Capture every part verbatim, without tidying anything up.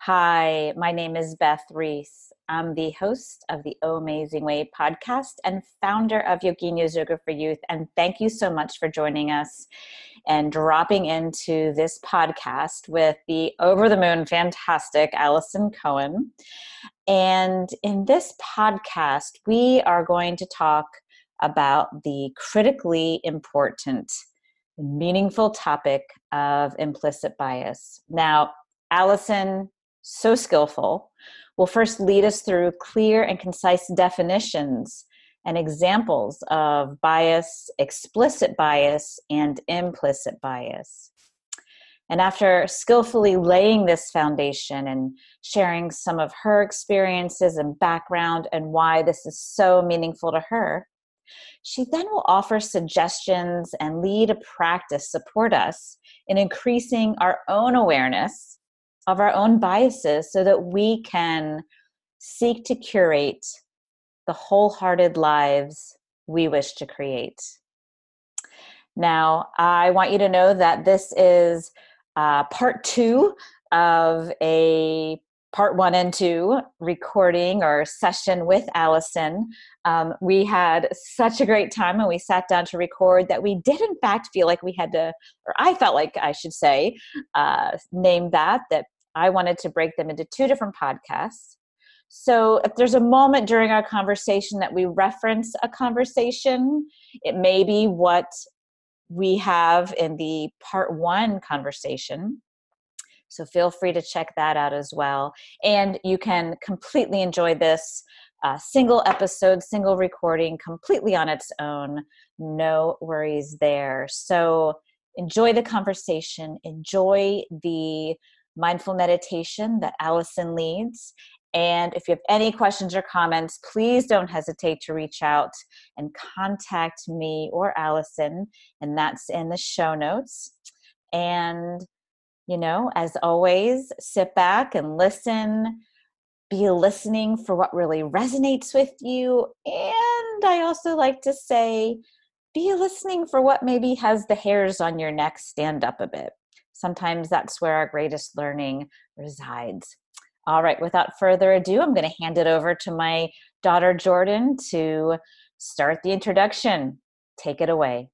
Hi, my name is Beth Reese. I'm the host of the Oh Amazing Way podcast and founder of Yogini's Yoga for Youth. And thank you so much for joining us and dropping into this podcast with the over the moon fantastic Allison Cohen. And in this podcast, we are going to talk about the critically important, meaningful topic of implicit bias. Now, Allison, so skillful, will first lead us through clear and concise definitions and examples of bias, explicit bias, and implicit bias. And after skillfully laying this foundation and sharing some of her experiences and background and why this is so meaningful to her, she then will offer suggestions and lead a practice support us in increasing our own awareness of our own biases so that we can seek to curate the wholehearted lives we wish to create. Now, I want you to know that this is uh, part two of a part one and two recording or session with Allison. Um, we had such a great time when we sat down to record that we did in fact feel like we had to, or I felt like I should say, uh, name that, that I wanted to break them into two different podcasts. So if there's a moment during our conversation that we reference a conversation, it may be what we have in the part one conversation. So feel free to check that out as well. And you can completely enjoy this uh, single episode, single recording, completely on its own. No worries there. So enjoy the conversation. Enjoy the mindful meditation that Allison leads. And if you have any questions or comments, please don't hesitate to reach out and contact me or Allison. And that's in the show notes. And you know, as always, sit back and listen, be listening for what really resonates with you. And I also like to say, be listening for what maybe has the hairs on your neck stand up a bit. Sometimes that's where our greatest learning resides. All right, without further ado, I'm going to hand it over to my daughter, Jordan, to start the introduction. Take it away.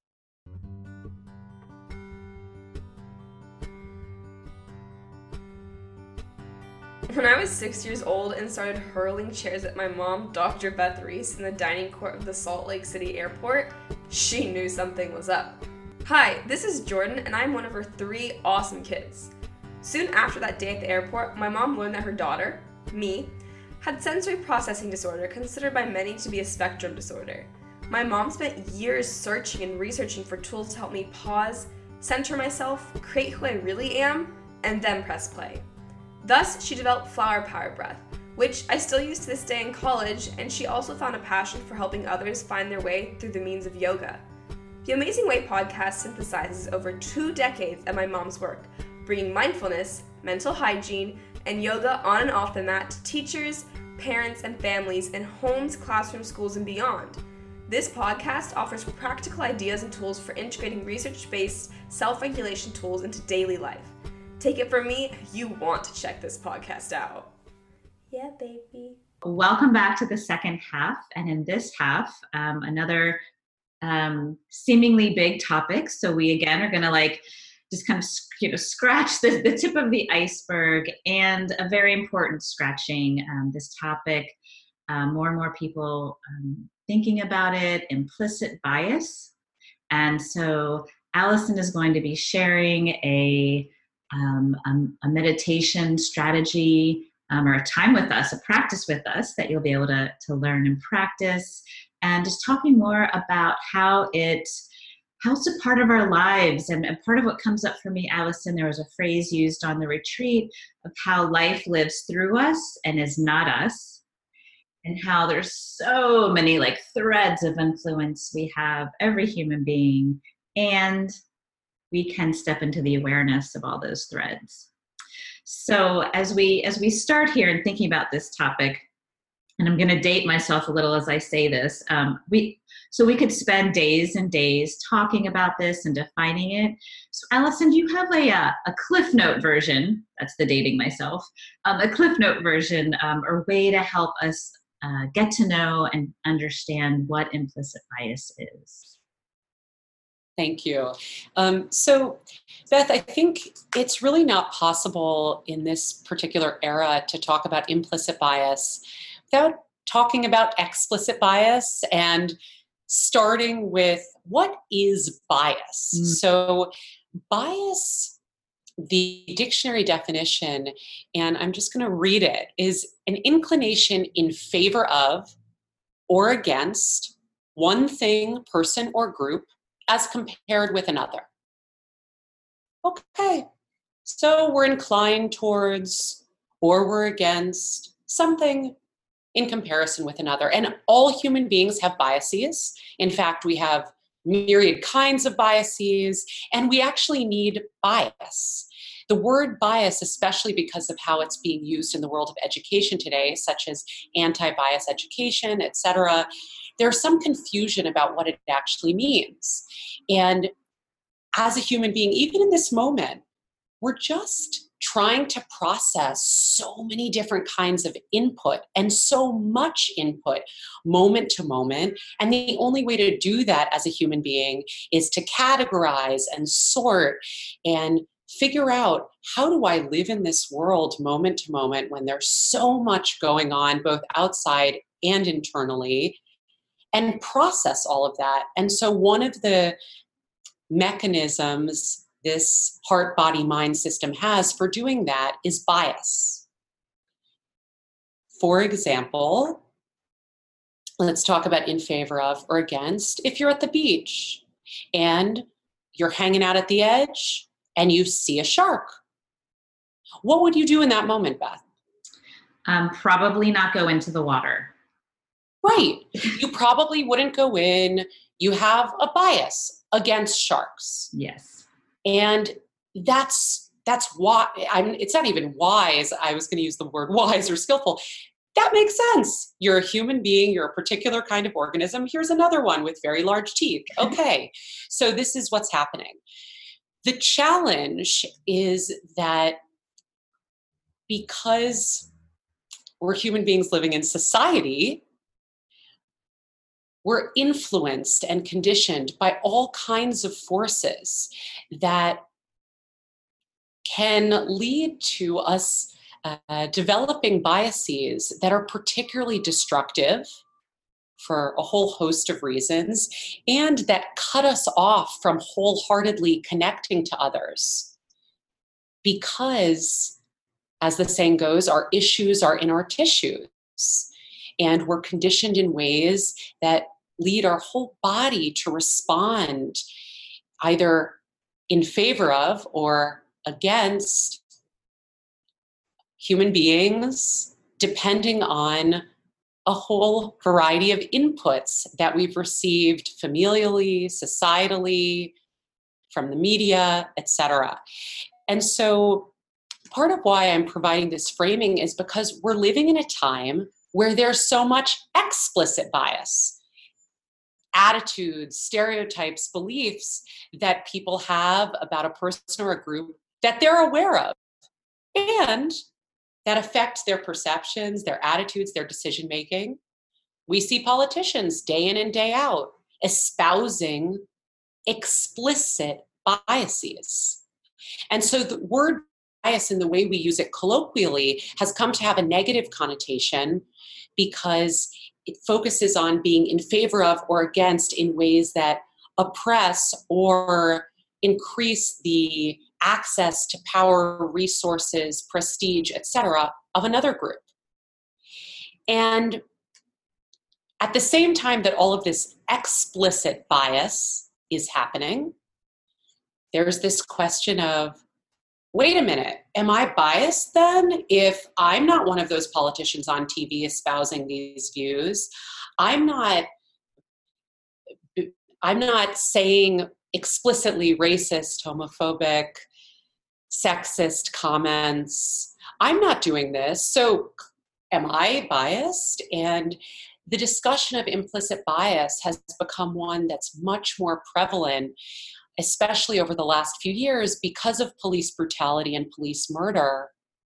When I was six years old and started hurling chairs at my mom, Doctor Beth Reese, in the dining court of the Salt Lake City airport, she knew something was up. Hi, this is Jordan, and I'm one of her three awesome kids. Soon after that day at the airport, my mom learned that her daughter, me, had sensory processing disorder, considered by many to be a spectrum disorder. My mom spent years searching and researching for tools to help me pause, center myself, create who I really am, and then press play. Thus, she developed Flower Power Breath, which I still use to this day in college, and she also found a passion for helping others find their way through the means of yoga. The Amazing Way podcast synthesizes over two decades of my mom's work, bringing mindfulness, mental hygiene, and yoga on and off the mat to teachers, parents, and families in homes, classrooms, schools, and beyond. This podcast offers practical ideas and tools for integrating research-based self-regulation tools into daily life. Take it from me, you want to check this podcast out. Yeah, baby. Welcome back to the second half. And in this half, um, another um, seemingly big topic. So we again are going to like just kind of you know scratch the, the tip of the iceberg, and a very important scratching um, this topic. Um, more and more people um, thinking about it, implicit bias. And so Allison is going to be sharing a Um, um, a meditation strategy um, or a time with us, a practice with us that you'll be able to, to learn and practice, and just talking more about how it how it's a part of our lives. And, and part of what comes up for me, Allison, there was a phrase used on the retreat of how life lives through us and is not us, and how there's so many like threads of influence we have, every human being, and we can step into the awareness of all those threads. So as we as we start here and thinking about this topic, and I'm going to date myself a little as I say this. Um, we so we could spend days and days talking about this and defining it. So, Allison, do you have a uh, a Cliff Note version? That's the dating myself. Um, a Cliff Note version, um, or way to help us uh, get to know and understand what implicit bias is. Thank you. Um, so, Beth, I think it's really not possible in this particular era to talk about implicit bias without talking about explicit bias and starting with what is bias. Mm. So, bias, the dictionary definition, and I'm just going to read it, is an inclination in favor of or against one thing, person, or group as compared with another. Okay, so we're inclined towards or we're against something in comparison with another. And all human beings have biases. In fact, we have myriad kinds of biases, and we actually need bias. The word bias, especially because of how it's being used in the world of education today, such as anti-bias education, et cetera, there's some confusion about what it actually means. And as a human being, even in this moment, we're just trying to process so many different kinds of input and so much input moment to moment. And the only way to do that as a human being is to categorize and sort and figure out, how do I live in this world moment to moment when there's so much going on, both outside and internally, and process all of that. And so one of the mechanisms this heart, body, mind system has for doing that is bias. For example, let's talk about in favor of or against. If you're at the beach and you're hanging out at the edge and you see a shark, what would you do in that moment, Beth? Um, probably not go into the water. Right. You probably wouldn't go in. You have a bias against sharks. Yes. And that's that's why I'm it's not even wise. I was going to use the word wise or skillful. That makes sense. You're a human being, you're a particular kind of organism. Here's another one with very large teeth. Okay. So this is what's happening. The challenge is that because we're human beings living in society, we're influenced and conditioned by all kinds of forces that can lead to us uh, developing biases that are particularly destructive for a whole host of reasons, and that cut us off from wholeheartedly connecting to others. Because, as the saying goes, our issues are in our tissues. And we're conditioned in ways that lead our whole body to respond either in favor of or against human beings, depending on a whole variety of inputs that we've received familially, societally, from the media, et cetera. And so part of why I'm providing this framing is because we're living in a time where there's so much explicit bias, attitudes, stereotypes, beliefs that people have about a person or a group that they're aware of, and that affect their perceptions, their attitudes, their decision-making. We see politicians day in and day out espousing explicit biases. And so the word bias, in the way we use it colloquially, has come to have a negative connotation because it focuses on being in favor of or against in ways that oppress or increase the access to power, resources, prestige, et cetera, of another group. And at the same time that all of this explicit bias is happening, there's this question of, wait a minute, am I biased then if I'm not one of those politicians on T V espousing these views? I'm not, I'm not saying explicitly racist, homophobic, sexist comments. I'm not doing this. So am I biased? And the discussion of implicit bias has become one that's much more prevalent, especially over the last few years because of police brutality and police murder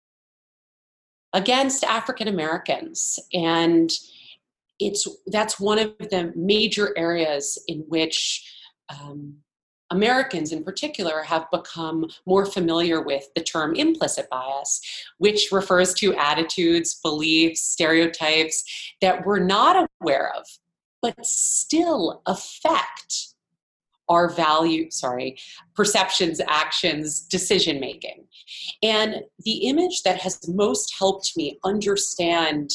against African Americans. And it's that's one of the major areas in which um, Americans in particular have become more familiar with the term implicit bias, which refers to attitudes, beliefs, stereotypes that we're not aware of, but still affect our value, sorry, perceptions, actions, decision making. And the image that has most helped me understand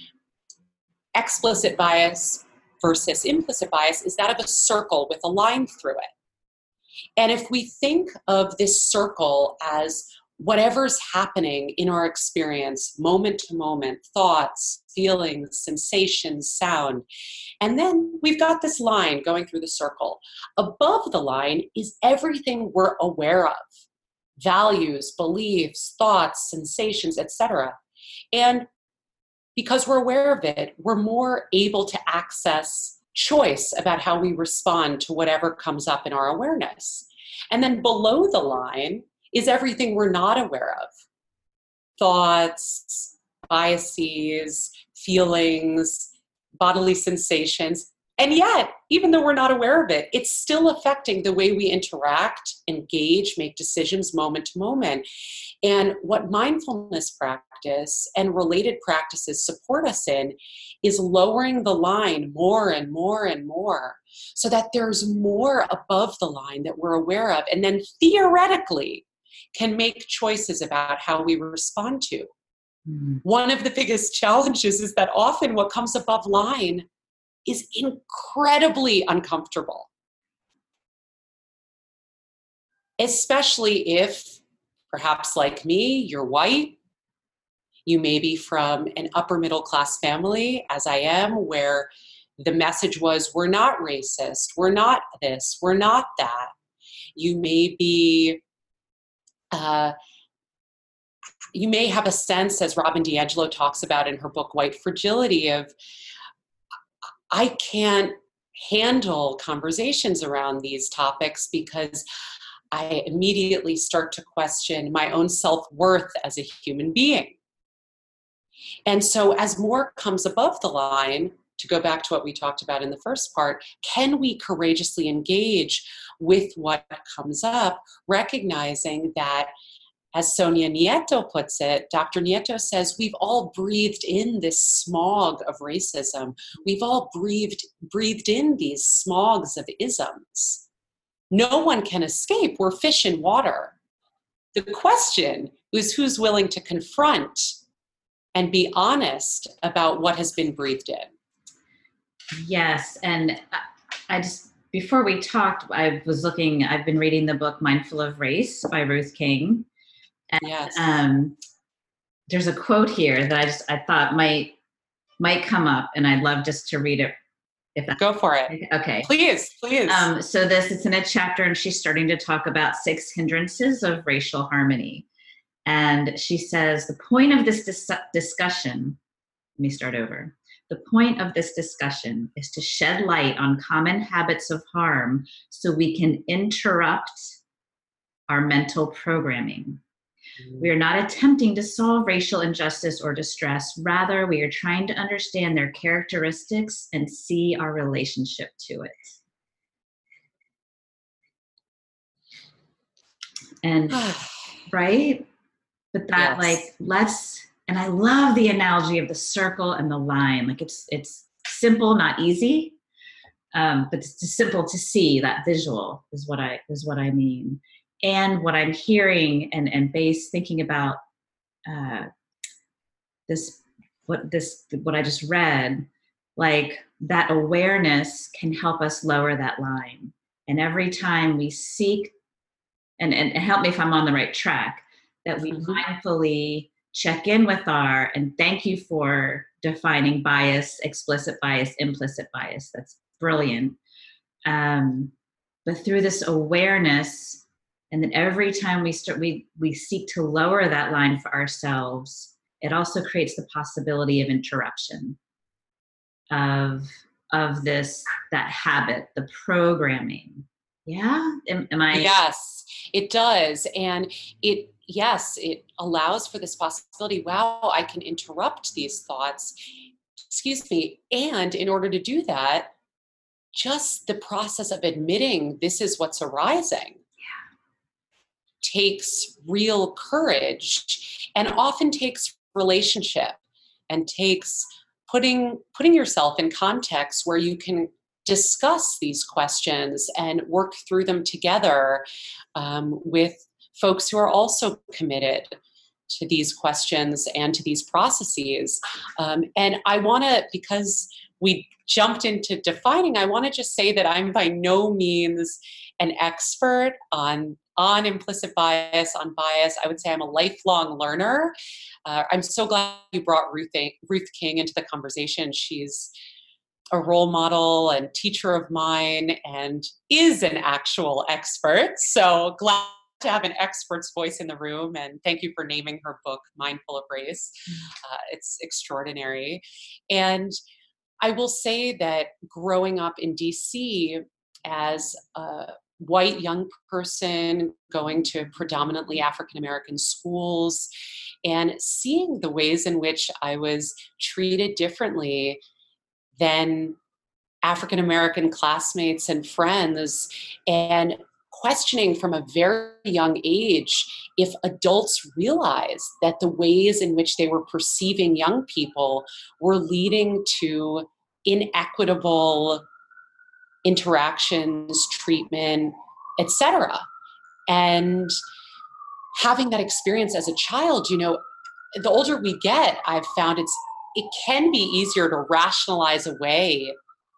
explicit bias versus implicit bias is that of a circle with a line through it. And if we think of this circle as whatever's happening in our experience, moment to moment, thoughts, feelings, sensations, sound, and then we've got this line going through the circle. Above the line is everything we're aware of, values, beliefs, thoughts, sensations, et cetera. And because we're aware of it, we're more able to access choice about how we respond to whatever comes up in our awareness. And then below the line is everything we're not aware of. Thoughts, biases, feelings, bodily sensations. And yet, even though we're not aware of it, it's still affecting the way we interact, engage, make decisions moment to moment. And what mindfulness practice and related practices support us in is lowering the line more and more and more so that there's more above the line that we're aware of, and then theoretically can make choices about how we respond to. Mm-hmm. One of the biggest challenges is that often what comes above line is incredibly uncomfortable, especially if, perhaps like me, you're white. You may be from an upper middle class family, as I am, where the message was, we're not racist, we're not this, we're not that. You may be, uh, you may have a sense, as Robin DiAngelo talks about in her book, White Fragility, of, I can't handle conversations around these topics because I immediately start to question my own self-worth as a human being. And so as more comes above the line, to go back to what we talked about in the first part, can we courageously engage with what comes up, recognizing that, as Sonia Nieto puts it, Doctor Nieto says, we've all breathed in this smog of racism. We've all breathed, breathed in these smogs of isms. No one can escape. We're fish in water. The question is who's willing to confront and be honest about what has been breathed in. Yes, and I just, before we talked, I was looking, I've been reading the book Mindful of Race by Ruth King. And, yes. Um, there's a quote here that I just, I thought might, might come up, and I'd love just to read it. If that's Go for it. Okay. Please, please. Um, so this, it's in a chapter, and she's starting to talk about six hindrances of racial harmony. And she says, the point of this dis- discussion, let me start over. The point of this discussion is to shed light on common habits of harm so we can interrupt our mental programming. We are not attempting to solve racial injustice or distress. Rather, we are trying to understand their characteristics and see our relationship to it. And, right? But that, yes. like, let's, and I love the analogy of the circle and the line. Like, it's it's simple, not easy, um, but it's simple to see. That visual is what I is what I mean. And what I'm hearing and, and base thinking about uh, this, what this, what I just read, like that awareness can help us lower that line. And every time we seek, and, and help me if I'm on the right track, that we mm-hmm. mindfully check in with our, and thank you for defining bias, explicit bias, implicit bias. That's brilliant. Um, but through this awareness, and then every time we start, we we seek to lower that line for ourselves, it also creates the possibility of interruption of of this, that habit, the programming. Yeah, am, am I? Yes, it does. And it, yes, it allows for this possibility. Wow, I can interrupt these thoughts. Excuse me. And in order to do that, just the process of admitting this is what's arising takes real courage, and often takes relationship, and takes putting putting yourself in context where you can discuss these questions and work through them together um, with folks who are also committed to these questions and to these processes. Um, and I want to, because we jumped into defining, I want to just say that I'm by no means an expert on on implicit bias, on bias. I would say I'm a lifelong learner. Uh, I'm so glad you brought Ruth, Ruth King into the conversation. She's a role model and teacher of mine and is an actual expert. So glad to have an expert's voice in the room. And thank you for naming her book, Mindful of Race. Uh, it's extraordinary. And I will say that growing up in D C as a white young person going to predominantly African-American schools and seeing the ways in which I was treated differently than African-American classmates and friends, and questioning from a very young age if adults realized that the ways in which they were perceiving young people were leading to inequitable interactions, treatment, et cetera. And having that experience as a child, you know, the older we get, I've found it's it can be easier to rationalize away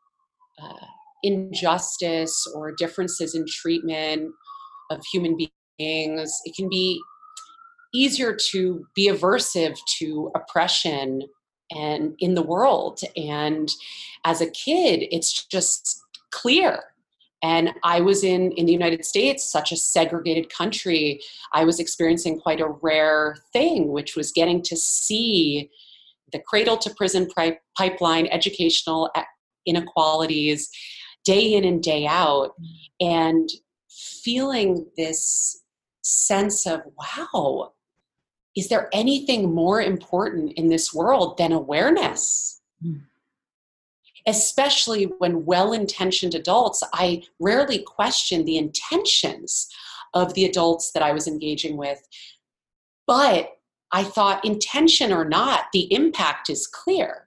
uh, injustice or differences in treatment of human beings. It can be easier to be aversive to oppression and in the world. And as a kid, it's just clear. And I was in, in the United States, such a segregated country. I was experiencing quite a rare thing, which was getting to see the cradle to prison pri- pipeline, educational inequalities, day in and day out, and feeling this sense of, wow, is there anything more important in this world than awareness? Mm. Especially when well-intentioned adults, I rarely question the intentions of the adults that I was engaging with. But I thought, intention or not, the impact is clear.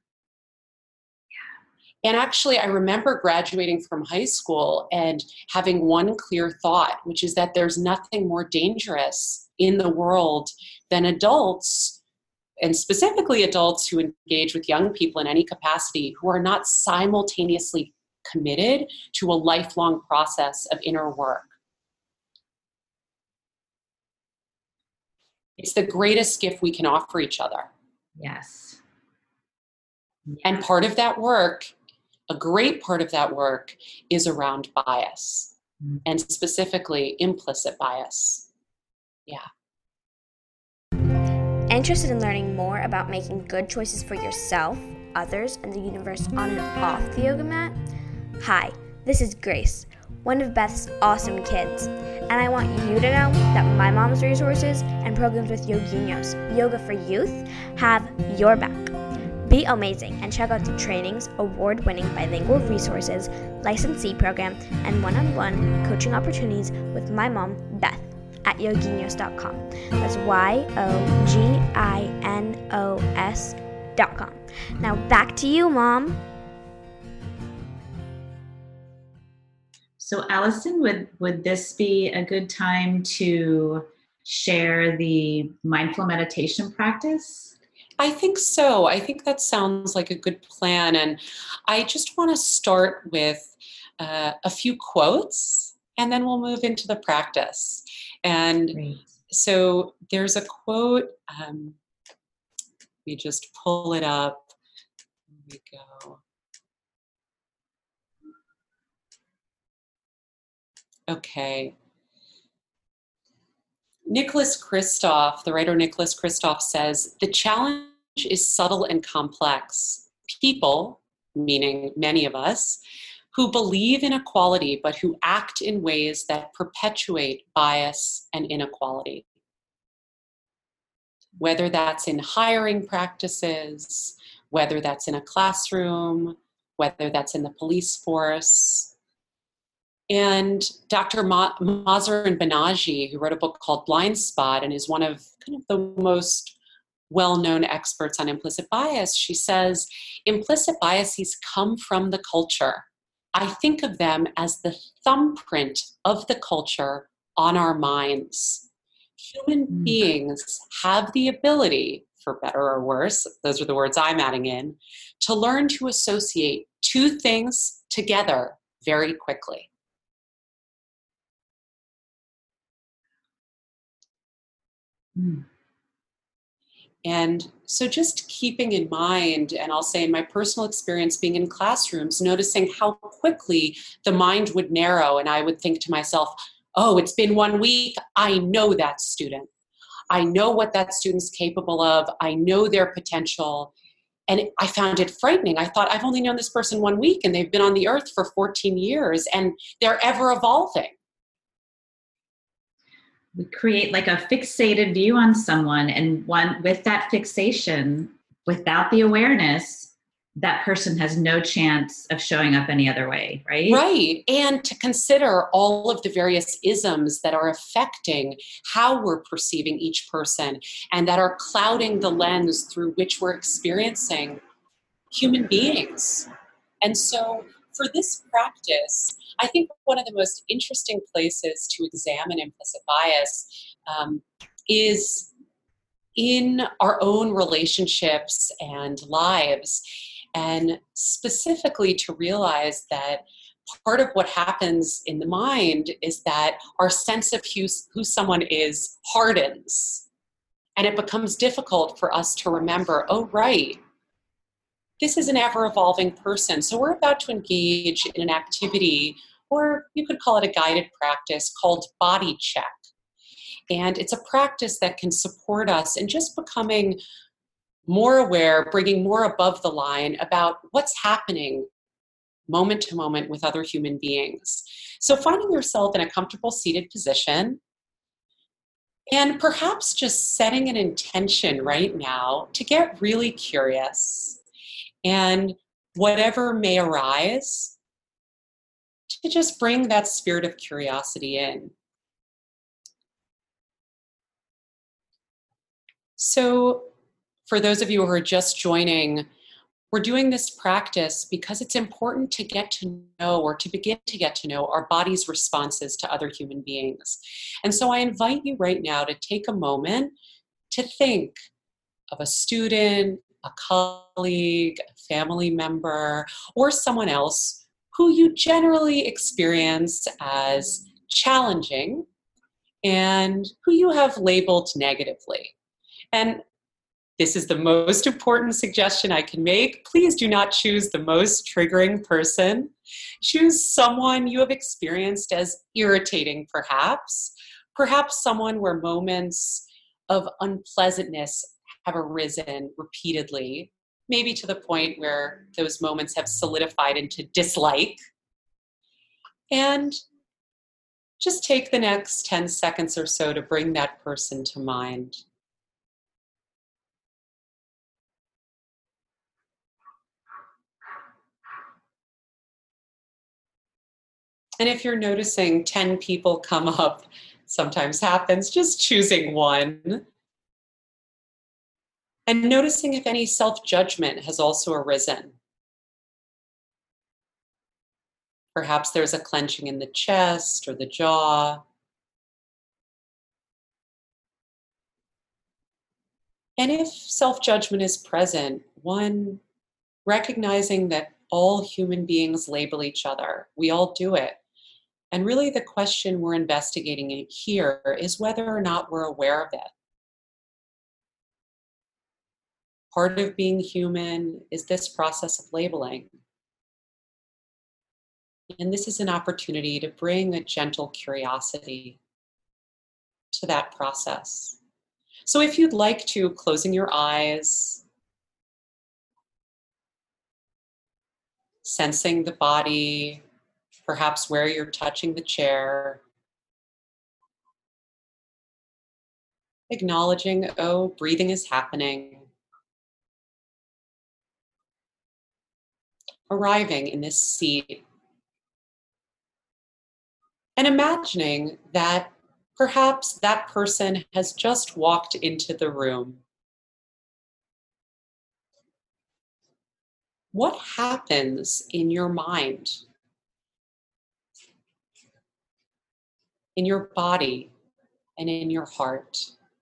And actually, I remember graduating from high school and having one clear thought, which is that there's nothing more dangerous in the world than adults, and specifically adults who engage with young people in any capacity, who are not simultaneously committed to a lifelong process of inner work. It's the greatest gift we can offer each other. Yes. yes. And part of that work, a great part of that work, is around bias, mm-hmm. and specifically implicit bias. Yeah. Interested in learning more about making good choices for yourself, others, and the universe on and off the yoga mat? Hi, this is Grace, one of Beth's awesome kids, and I want you to know that my mom's resources and programs with Yoginos, Yoga for Youth, have your back. Be amazing and check out the trainings, award-winning bilingual resources, licensee program, and one-on-one coaching opportunities with my mom, Beth, at yoginos dot com. That's Y O G I N O S dot com. Now back to you, Mom. So Allison, would, would this be a good time to share the mindful meditation practice? I think so. I think that sounds like a good plan. And I just want to start with uh, a few quotes, and then we'll move into the practice. And Great. So there's a quote, um, we just pull it up. Here we go. Okay. Nicholas Kristof, the writer Nicholas Kristof says, the challenge is subtle and complex. People, meaning many of us, who believe in equality but who act in ways that perpetuate bias and inequality. Whether that's in hiring practices, whether that's in a classroom, whether that's in the police force. And Doctor Ma- Mahzarin Banaji, who wrote a book called Blind Spot and is one of kind of the most well-known experts on implicit bias, she says, implicit biases come from the culture. I think of them as the thumbprint of the culture on our minds. Human mm. beings have the ability, for better or worse, those are the words I'm adding in, to learn to associate two things together very quickly. Mm. And so just keeping in mind, and I'll say in my personal experience being in classrooms, noticing how quickly the mind would narrow and I would think to myself, oh, it's been one week, I know that student. I know what that student's capable of. I know their potential. And I found it frightening. I thought, I've only known this person one week and they've been on the earth for fourteen years and they're ever evolving. We create like a fixated view on someone, and one with that fixation, without the awareness, that person has no chance of showing up any other way, right? Right. And to consider all of the various isms that are affecting how we're perceiving each person and that are clouding the lens through which we're experiencing human beings. And so for this practice, I think one of the most interesting places to examine implicit bias um, is in our own relationships and lives, and specifically to realize that part of what happens in the mind is that our sense of who, who someone is hardens, and it becomes difficult for us to remember, oh, right, this is an ever-evolving person. So we're about to engage in an activity, or you could call it a guided practice, called body check. And it's a practice that can support us in just becoming more aware, bringing more above the line about what's happening moment to moment with other human beings. So finding yourself in a comfortable seated position, and perhaps just setting an intention right now to get really curious. And whatever may arise, to just bring that spirit of curiosity in. So for those of you who are just joining, we're doing this practice because it's important to get to know, or to begin to get to know, our body's responses to other human beings. And so I invite you right now to take a moment to think of a student, a colleague, a family member, or someone else who you generally experience as challenging and who you have labeled negatively. And this is the most important suggestion I can make. Please do not choose the most triggering person. Choose someone you have experienced as irritating, perhaps. Perhaps someone where moments of unpleasantness have arisen repeatedly, maybe to the point where those moments have solidified into dislike. And just take the next ten seconds or so to bring that person to mind. And if you're noticing ten people come up, sometimes happens, just choosing one. And noticing if any self-judgment has also arisen. Perhaps there's a clenching in the chest or the jaw. And if self-judgment is present, one, recognizing that all human beings label each other. We all do it. And really the question we're investigating here is whether or not we're aware of it. Part of being human is this process of labeling. And this is an opportunity to bring a gentle curiosity. to that process. So if you'd like to, closing your eyes, sensing the body, perhaps where you're touching the chair, acknowledging, oh, breathing is happening. Arriving in this seat and imagining that perhaps that person has just walked into the room. What happens in your mind, in your body, and in your heart?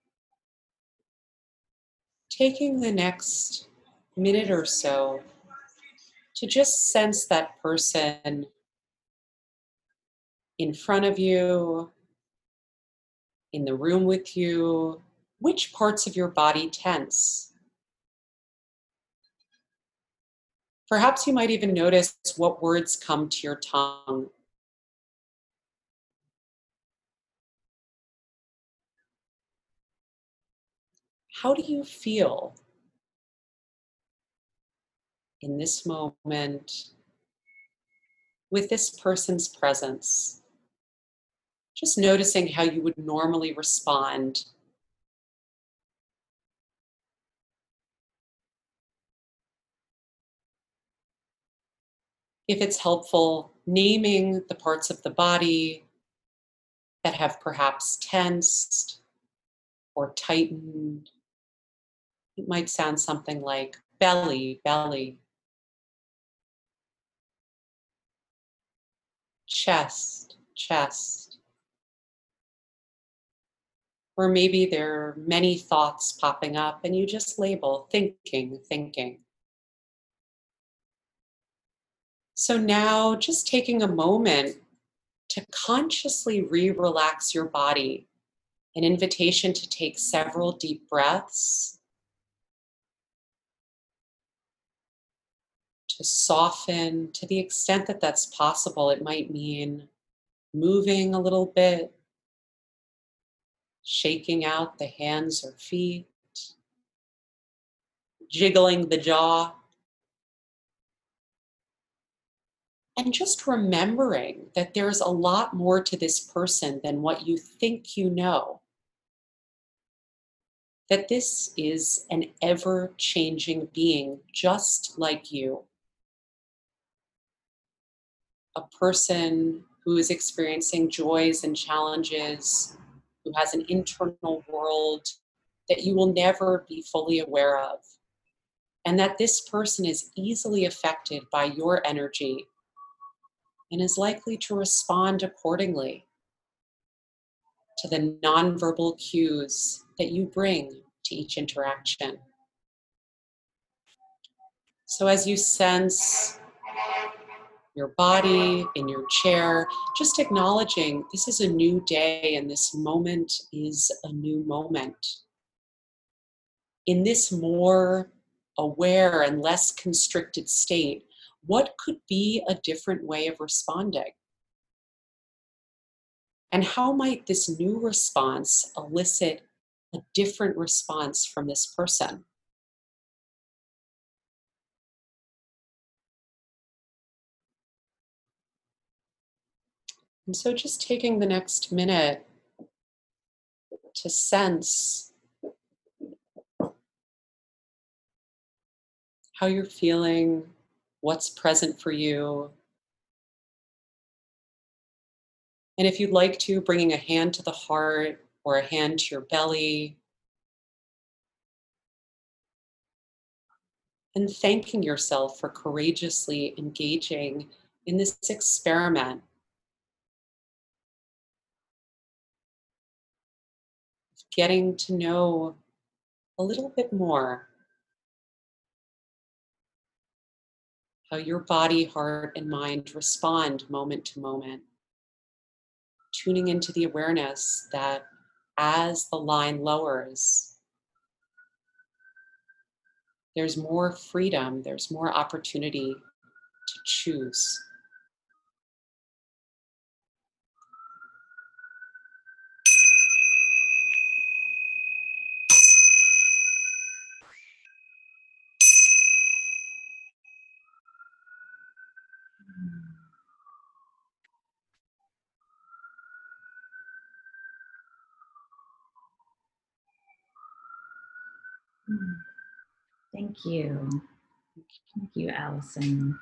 Taking the next minute or so to just sense that person in front of you, in the room with you. Which parts of your body tense? Perhaps you might even notice what words come to your tongue. How do you feel in this moment with this person's presence? Just noticing how you would normally respond. If it's helpful, naming the parts of the body that have perhaps tensed or tightened. It might sound something like belly, belly, chest, chest. Or maybe there are many thoughts popping up and you just label thinking, thinking. So now just taking a moment to consciously re-relax your body, an invitation to take several deep breaths, to soften to the extent that that's possible. It might mean moving a little bit, shaking out the hands or feet, jiggling the jaw, and just remembering that there's a lot more to this person than what you think you know. That this is an ever-changing being just like you. A person who is experiencing joys and challenges, who has an internal world that you will never be fully aware of. And that this person is easily affected by your energy and is likely to respond accordingly to the nonverbal cues that you bring to each interaction. So as you sense your body in your chair, just acknowledging this is a new day and this moment is a new moment. In this more aware and less constricted state, what could be a different way of responding? And how might this new response elicit a different response from this person? And so just taking the next minute to sense how you're feeling, what's present for you. And if you'd like to, bringing a hand to the heart or a hand to your belly. And thanking yourself for courageously engaging in this experiment. Getting to know a little bit more how your body, heart, and mind respond moment to moment. Tuning into the awareness that as the line lowers, there's more freedom, there's more opportunity to choose. Thank you. Thank you, Allison.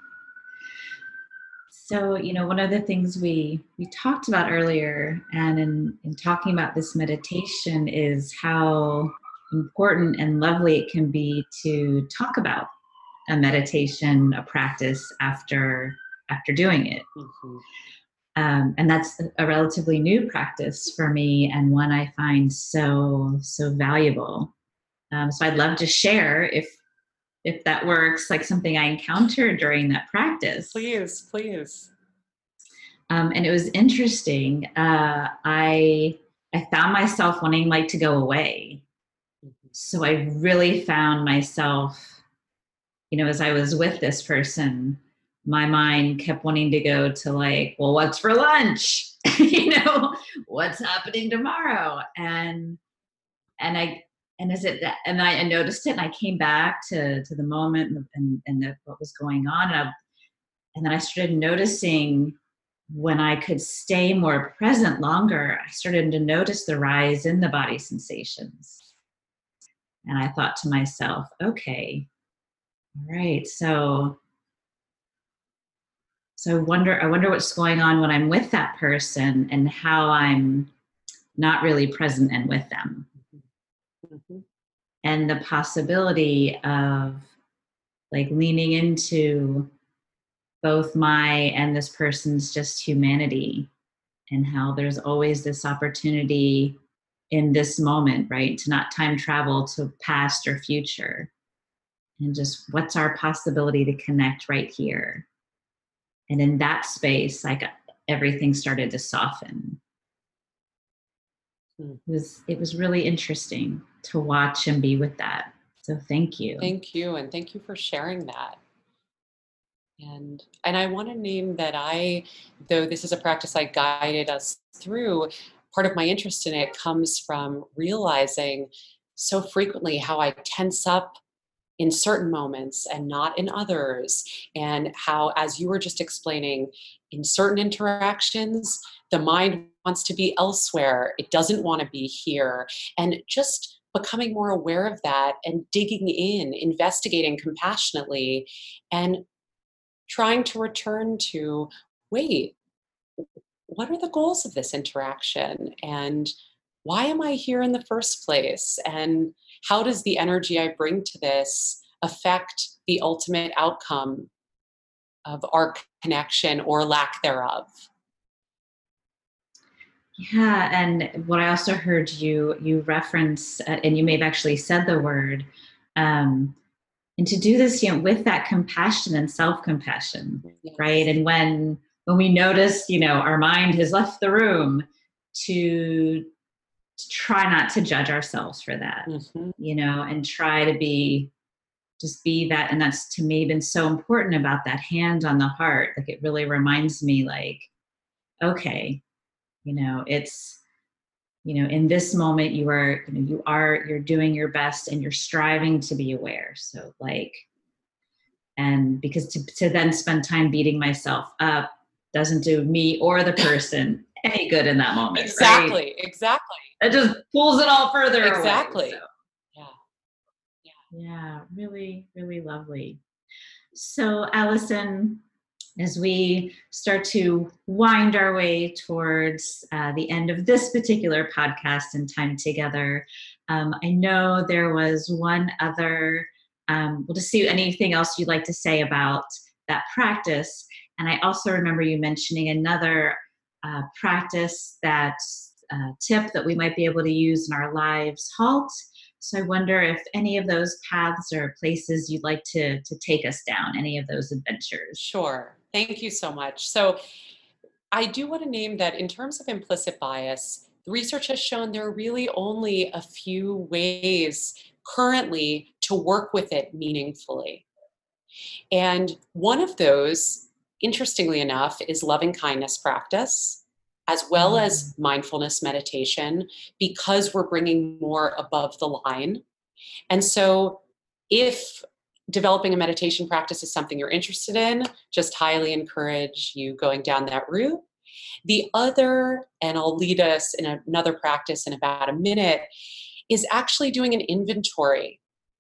So, you know, one of the things we we talked about earlier, and in, in talking about this meditation, is how important and lovely it can be to talk about a meditation, a practice after after doing it. Mm-hmm. Um, and that's a relatively new practice for me, and one I find so so valuable. Um, so I'd love to share, if if that works, like something I encountered during that practice. Please, please. Um, and it was interesting. Uh, I I found myself wanting like to go away. Mm-hmm. So I really found myself, you know, as I was with this person, my mind kept wanting to go to like, well, what's for lunch? you know, what's happening tomorrow? And and I and is it that, and I, I noticed it, and I came back to to the moment and and, and the, what was going on, and, I, and then I started noticing when I could stay more present longer. I started to notice the rise in the body sensations, and I thought to myself, okay, all right, so so I wonder I wonder what's going on when I'm with that person, and how I'm not really present and with them. Mm-hmm. And the possibility of like leaning into both my and this person's just humanity, and how there's always this opportunity in this moment, right? To not time travel to past or future, and just what's our possibility to connect right here. And in that space, like everything started to soften. Mm. It was, it was really interesting to watch and be with that. So thank you. Thank you. And thank you for sharing that. And and I want to name that I, though this is a practice I guided us through, part of my interest in it comes from realizing so frequently how I tense up in certain moments and not in others. And how, as you were just explaining, in certain interactions, the mind wants to be elsewhere. It doesn't want to be here. And just becoming more aware of that and digging in, investigating compassionately, and trying to return to, wait, what are the goals of this interaction? And why am I here in the first place? And how does the energy I bring to this affect the ultimate outcome of our connection or lack thereof? Yeah, and what I also heard you you reference, uh, and you may have actually said the word, um, and to do this, you know, with that compassion and self-compassion, Yes. right? And when when we notice, you know, our mind has left the room, to, to try not to judge ourselves for that, Mm-hmm. you know, and try to be just be that. And that's to me been so important about that hand on the heart. Like it really reminds me, like, okay, you know, it's, you know, in this moment you are, you know, you are, you're doing your best and you're striving to be aware. So like, and because to, to then spend time beating myself up doesn't do me or the person any good in that moment. Exactly, right? exactly. It just pulls it all further Exactly. away. So, Yeah. yeah, really, really lovely. So Allison, as we start to wind our way towards uh, the end of this particular podcast and time together, um, I know there was one other, um, we'll just see anything else you'd like to say about that practice. And I also remember you mentioning another uh, practice, that uh, tip that we might be able to use in our lives, HALT. So I wonder if any of those paths or places you'd like to, to take us down, any of those adventures. Sure. Thank you so much. So I do want to name that in terms of implicit bias, the research has shown there are really only a few ways currently to work with it meaningfully. And one of those, interestingly enough, is loving kindness practice, as well Mm. as mindfulness meditation, because we're bringing more above the line. And so if developing a meditation practice is something you're interested in, just highly encourage you going down that route. The other, and I'll lead us in another practice in about a minute, is actually doing an inventory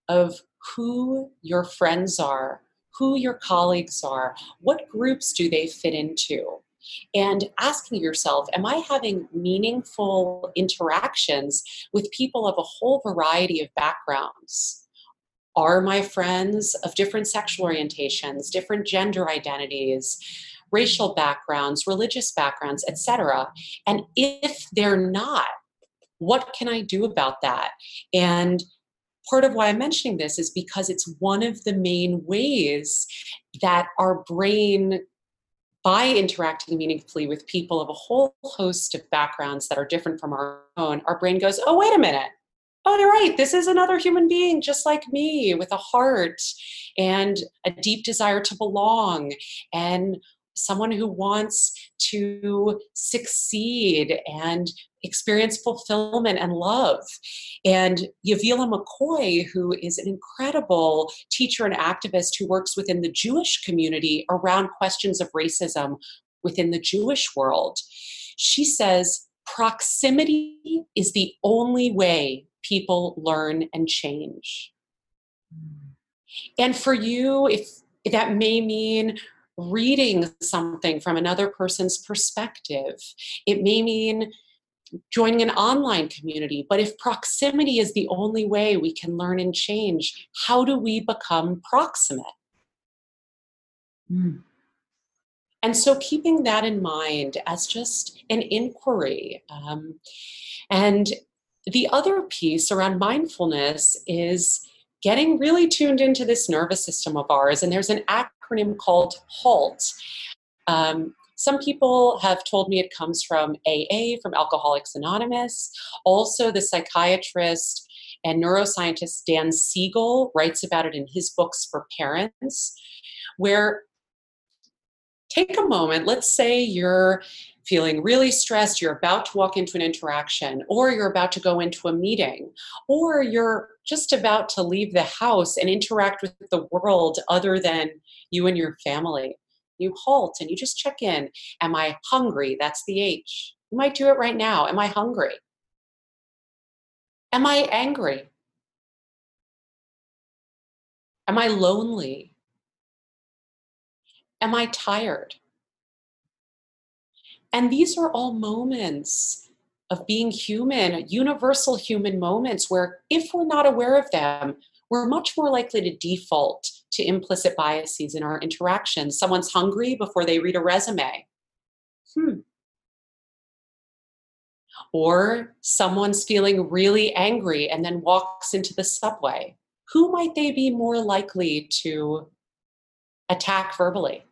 of who your friends are, who your colleagues are, what groups do they fit into, and asking yourself, am I having meaningful interactions with people of a whole variety of backgrounds? Are my friends of different sexual orientations, different gender identities, racial backgrounds, religious backgrounds, et cetera? And if they're not, what can I do about that? And part of why I'm mentioning this is because it's one of the main ways that our brain, by interacting meaningfully with people of a whole host of backgrounds that are different from our own, our brain goes, oh, wait a minute. Oh, you're right. This is another human being just like me, with a heart and a deep desire to belong, and someone who wants to succeed and experience fulfillment and love. And Yavila McCoy, who is an incredible teacher and activist who works within the Jewish community around questions of racism within the Jewish world, she says, proximity is the only way people learn and change. And for you, if that may mean reading something from another person's perspective, it may mean joining an online community. But if proximity is the only way we can learn and change, how do we become proximate? Mm. And so keeping that in mind as just an inquiry. Um, and the other piece around mindfulness is getting really tuned into this nervous system of ours. And there's an acronym called HALT. Um, some people have told me it comes from A A, from Alcoholics Anonymous. Also, the psychiatrist and neuroscientist Dan Siegel writes about it in his books for parents, where take a moment, let's say you're feeling really stressed, you're about to walk into an interaction, or you're about to go into a meeting, or you're just about to leave the house and interact with the world other than you and your family. You halt and you just check in. Am I hungry? That's the H. You might do it right now. Am I hungry? Am I angry? Am I lonely? Am I tired? And these are all moments of being human, universal human moments where if we're not aware of them, we're much more likely to default to implicit biases in our interactions. Someone's hungry before they read a resume. Hmm. Or someone's feeling really angry and then walks into the subway. Who might they be more likely to attack verbally?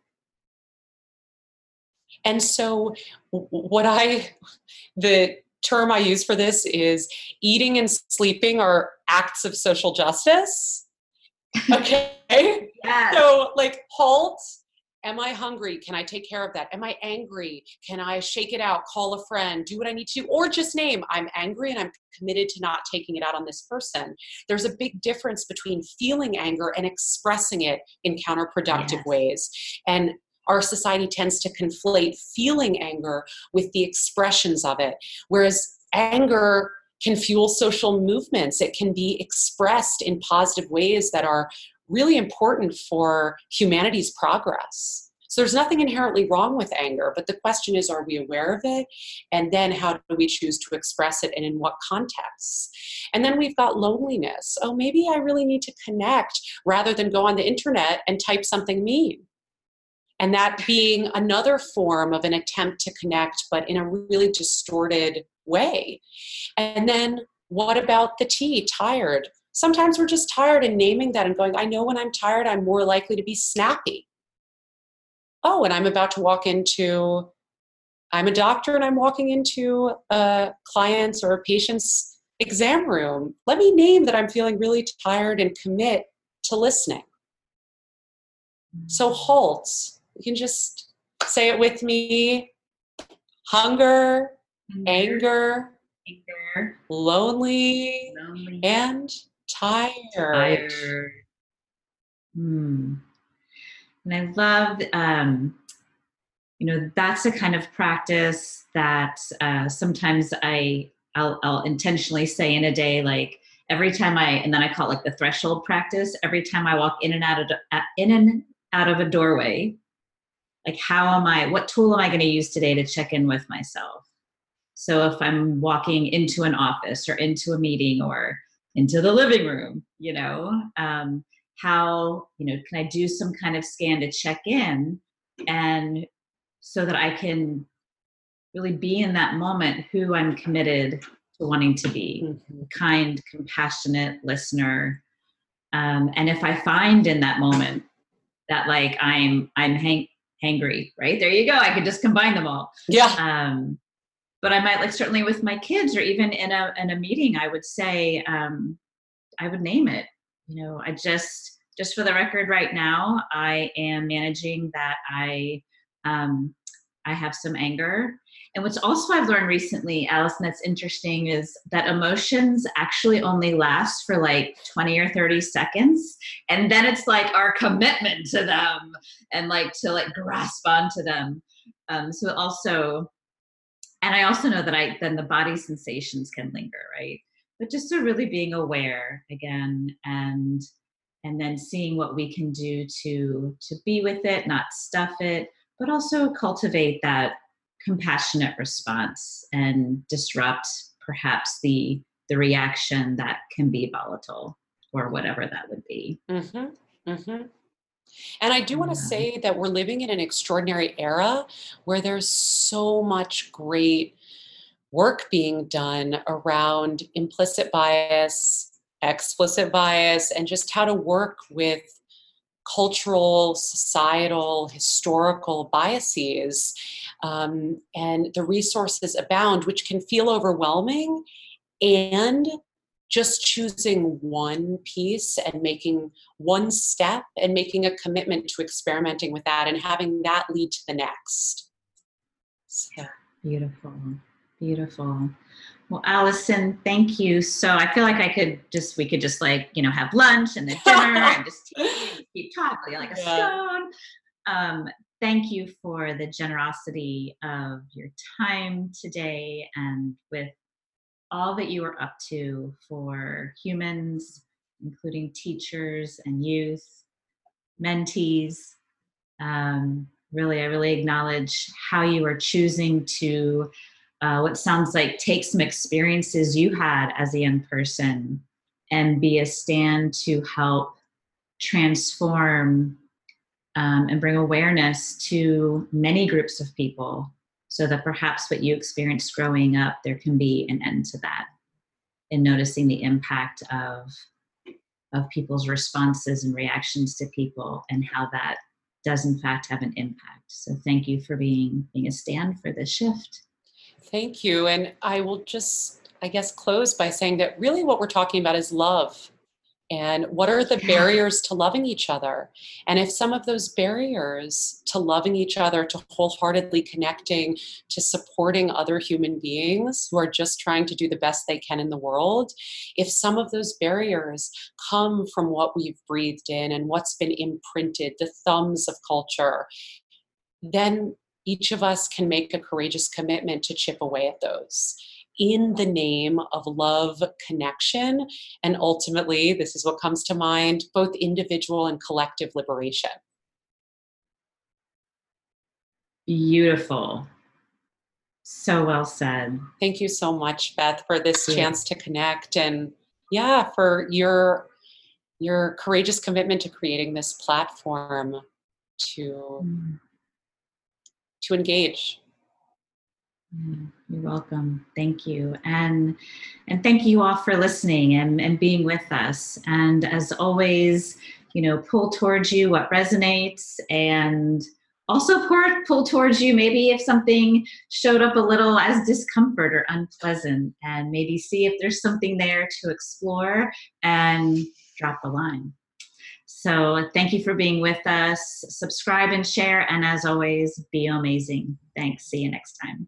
And so what I, the term I use for this is eating and sleeping are acts of social justice. Okay. Yes. So like halt. Am I hungry? Can I take care of that? Am I angry? Can I shake it out, call a friend, do what I need to do, or just name, I'm angry and I'm committed to not taking it out on this person. There's a big difference between feeling anger and expressing it in counterproductive Yes. ways. And our society tends to conflate feeling anger with the expressions of it, whereas anger can fuel social movements. It can be expressed in positive ways that are really important for humanity's progress. So there's nothing inherently wrong with anger, but the question is, are we aware of it? And then how do we choose to express it and in what contexts? And then we've got loneliness. Oh, maybe I really need to connect rather than go on the internet and type something mean. And that being another form of an attempt to connect, but in a really distorted way. And then what about the T, tired? Sometimes we're just tired and naming that and going, I know when I'm tired, I'm more likely to be snappy. Oh, and I'm about to walk into, I'm a doctor and I'm walking into a client's or a patient's exam room. Let me name that I'm feeling really tired and commit to listening. So halt. You can just say it with me. Hunger, anger, anger, lonely, lonely, and tired. tired. Hmm. And I love, um, you know, that's the kind of practice that uh, sometimes I, I'll, I'll intentionally say in a day, like, every time I, and then I call it like the threshold practice, every time I walk in and out of, in and out of a doorway, like how am I, what tool am I going to use today to check in with myself? So if I'm walking into an office or into a meeting or into the living room, you know, um, how, you know, can I do some kind of scan to check in, and so that I can really be in that moment who I'm committed to wanting to be, mm-hmm. kind, compassionate listener. Um, and if I find in that moment that like I'm I'm hang- hangry, right? There you go. I could just combine them all. Yeah. Um, but I might, like, certainly with my kids or even in a in a meeting, I would say, um, I would name it. You know, I just just for the record right now, I am managing that I um, I have some anger. And what's also I've learned recently, Allison, that's interesting, is that emotions actually only last for like twenty or thirty seconds. And then it's like our commitment to them and like to like grasp onto them. Um, so also, and I also know that I, then the body sensations can linger, right? But just so really being aware again, and, and then seeing what we can do to, to be with it, not stuff it, but also cultivate that compassionate response and disrupt perhaps the the reaction that can be volatile or whatever that would be. Mm-hmm. Mm-hmm. And I do want to say that we're living in an extraordinary era where there's so much great work being done around implicit bias, explicit bias, and just how to work with cultural, societal, historical biases. Um, and the resources abound, which can feel overwhelming. And just choosing one piece and making one step and making a commitment to experimenting with that and having that lead to the next. So. Beautiful, beautiful. Well, Allison, thank you. So I feel like I could just, we could just like, you know, have lunch and then dinner and just keep, keep talking like a yeah. stone. Um, thank you for the generosity of your time today and with all that you are up to for humans, including teachers and youth, mentees. Um, really, I really acknowledge how you are choosing to, uh, what sounds like take some experiences you had as a young person and be a stand to help transform um, and bring awareness to many groups of people, so that perhaps what you experienced growing up, there can be an end to that, and noticing the impact of, of people's responses and reactions to people and how that does in fact have an impact. So thank you for being, being a stand for this shift. Thank you. And I will just, I guess, close by saying that really what we're talking about is love. And what are the barriers to loving each other? And if some of those barriers to loving each other, to wholeheartedly connecting, to supporting other human beings who are just trying to do the best they can in the world, if some of those barriers come from what we've breathed in and what's been imprinted, the thumbs of culture, then each of us can make a courageous commitment to chip away at those, in the name of love, connection, and ultimately, this is what comes to mind, both individual and collective liberation. Beautiful. So well said. Thank you so much, Beth, for this yeah. chance to connect, and yeah, for your your courageous commitment to creating this platform to, mm. to engage. You're welcome. Thank you. And and thank you all for listening and, and being with us. And as always, you know, pull towards you what resonates, and also pull, pull towards you maybe if something showed up a little as discomfort or unpleasant, and maybe see if there's something there to explore and drop the line. So thank you for being with us. Subscribe and share. And as always, be amazing. Thanks. See you next time.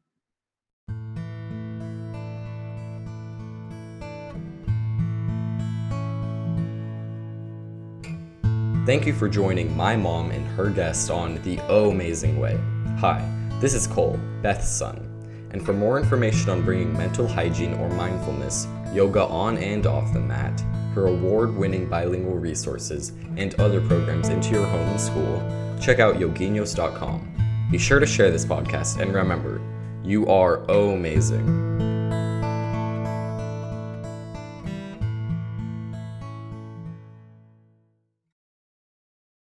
Thank you for joining my mom and her guest on The Oh Amazing Way. Hi, this is Cole, Beth's son, and for more information on bringing mental hygiene or mindfulness, yoga on and off the mat, her award-winning bilingual resources, and other programs into your home and school, check out yoginos dot com. Be sure to share this podcast, and remember, you are amazing.